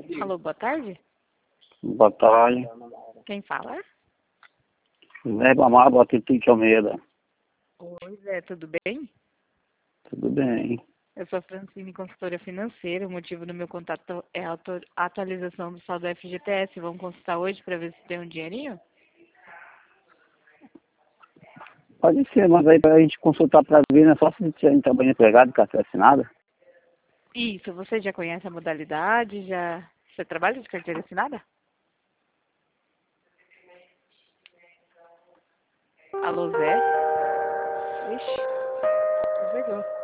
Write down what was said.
Alô, boa tarde. Boa tarde. Quem fala? Zé Amado, Atitude Almeida. Oi, Zé, tudo bem? Tudo bem? Eu sou a Francine, consultora financeira. O motivo do meu contato é a atualização do saldo FGTS. Vamos consultar hoje para ver se tem um dinheirinho? Pode ser, mas aí pra gente consultar pra ver, não é só se a gente trabalha empregado, carteira assinada. Isso, você já conhece a modalidade? Você trabalha de carteira assinada? Alô, Zé? Ixi, desligou.